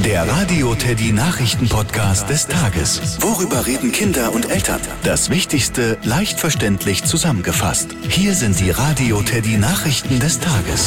Der Radio Teddy Nachrichten-Podcast des Tages. Worüber reden Kinder und Eltern? Das Wichtigste leicht verständlich zusammengefasst. Hier sind die Radio Teddy Nachrichten des Tages.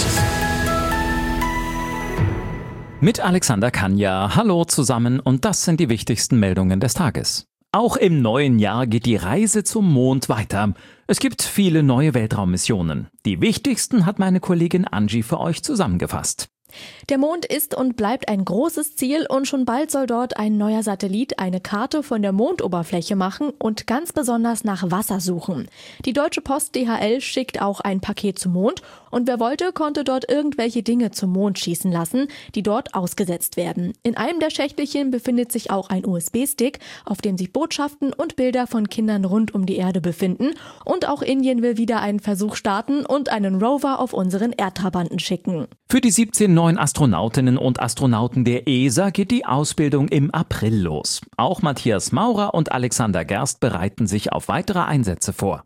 Mit Alexander Kanja. Hallo zusammen und das sind die wichtigsten Meldungen des Tages. Auch im neuen Jahr geht die Reise zum Mond weiter. Es gibt viele neue Weltraummissionen. Die wichtigsten hat meine Kollegin Angie für euch zusammengefasst. Der Mond ist und bleibt ein großes Ziel und schon bald soll dort ein neuer Satellit eine Karte von der Mondoberfläche machen und ganz besonders nach Wasser suchen. Die Deutsche Post DHL schickt auch ein Paket zum Mond und wer wollte, konnte dort irgendwelche Dinge zum Mond schießen lassen, die dort ausgesetzt werden. In einem der Schächtelchen befindet sich auch ein USB-Stick, auf dem sich Botschaften und Bilder von Kindern rund um die Erde befinden. Und auch Indien will wieder einen Versuch starten und einen Rover auf unseren Erdtrabanten schicken. Für die 17 neuen Astronautinnen und Astronauten der ESA geht die Ausbildung im April los. Auch Matthias Maurer und Alexander Gerst bereiten sich auf weitere Einsätze vor.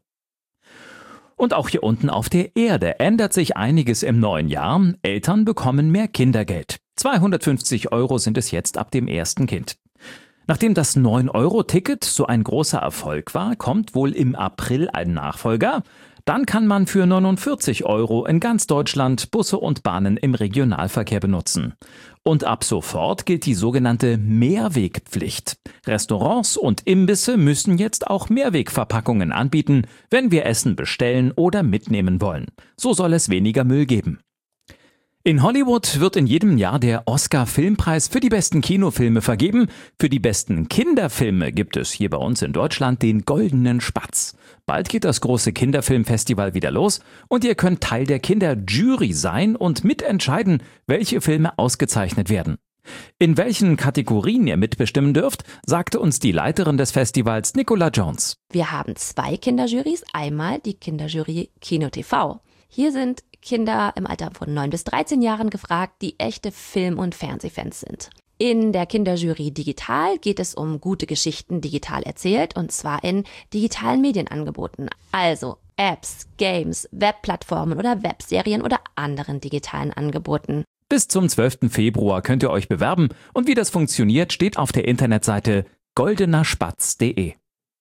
Und auch hier unten auf der Erde ändert sich einiges im neuen Jahr. Eltern bekommen mehr Kindergeld. 250 € sind es jetzt ab dem ersten Kind. Nachdem das 9-Euro-Ticket so ein großer Erfolg war, kommt wohl im April ein Nachfolger. Dann kann man für 49 € in ganz Deutschland Busse und Bahnen im Regionalverkehr benutzen. Und ab sofort gilt die sogenannte Mehrwegpflicht. Restaurants und Imbisse müssen jetzt auch Mehrwegverpackungen anbieten, wenn wir Essen bestellen oder mitnehmen wollen. So soll es weniger Müll geben. In Hollywood wird in jedem Jahr der Oscar-Filmpreis für die besten Kinofilme vergeben. Für die besten Kinderfilme gibt es hier bei uns in Deutschland den Goldenen Spatz. Bald geht das große Kinderfilmfestival wieder los und ihr könnt Teil der Kinderjury sein und mitentscheiden, welche Filme ausgezeichnet werden. In welchen Kategorien ihr mitbestimmen dürft, sagte uns die Leiterin des Festivals, Nicola Jones. Wir haben 2 Kinderjurys, einmal die Kinderjury Kino TV. Hier sind Kinder im Alter von 9 bis 13 Jahren gefragt, die echte Film- und Fernsehfans sind. In der Kinderjury Digital geht es um gute Geschichten digital erzählt und zwar in digitalen Medienangeboten, also Apps, Games, Webplattformen oder Webserien oder anderen digitalen Angeboten. Bis zum 12. Februar könnt ihr euch bewerben und wie das funktioniert, steht auf der Internetseite goldenerspatz.de.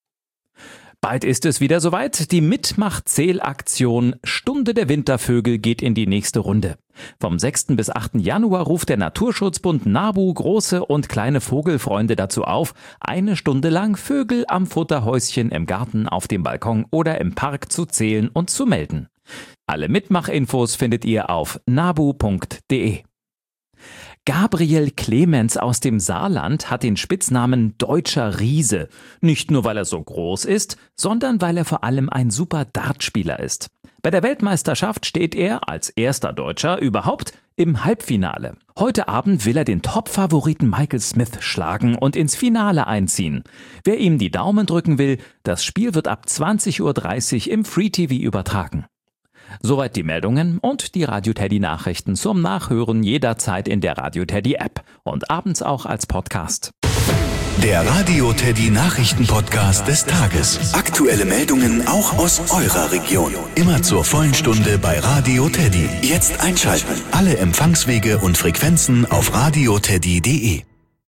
Bald ist es wieder soweit. Die Mitmach-Zählaktion Stunde der Wintervögel geht in die nächste Runde. Vom 6. bis 8. Januar ruft der Naturschutzbund NABU große und kleine Vogelfreunde dazu auf, 1 Stunde lang Vögel am Futterhäuschen, im Garten, auf dem Balkon oder im Park zu zählen und zu melden. Alle Mitmachinfos findet ihr auf nabu.de. Gabriel Clemens aus dem Saarland hat den Spitznamen Deutscher Riese. Nicht nur, weil er so groß ist, sondern weil er vor allem ein super Dartspieler ist. Bei der Weltmeisterschaft steht er als erster Deutscher überhaupt im Halbfinale. Heute Abend will er den Top-Favoriten Michael Smith schlagen und ins Finale einziehen. Wer ihm die Daumen drücken will, das Spiel wird ab 20:30 Uhr im Free TV übertragen. Soweit die Meldungen und die Radio Teddy Nachrichten zum Nachhören jederzeit in der Radio Teddy App und abends auch als Podcast. Der Radio Teddy Nachrichten-Podcast des Tages. Aktuelle Meldungen auch aus eurer Region. Immer zur vollen Stunde bei Radio Teddy. Jetzt einschalten. Alle Empfangswege und Frequenzen auf radioteddy.de.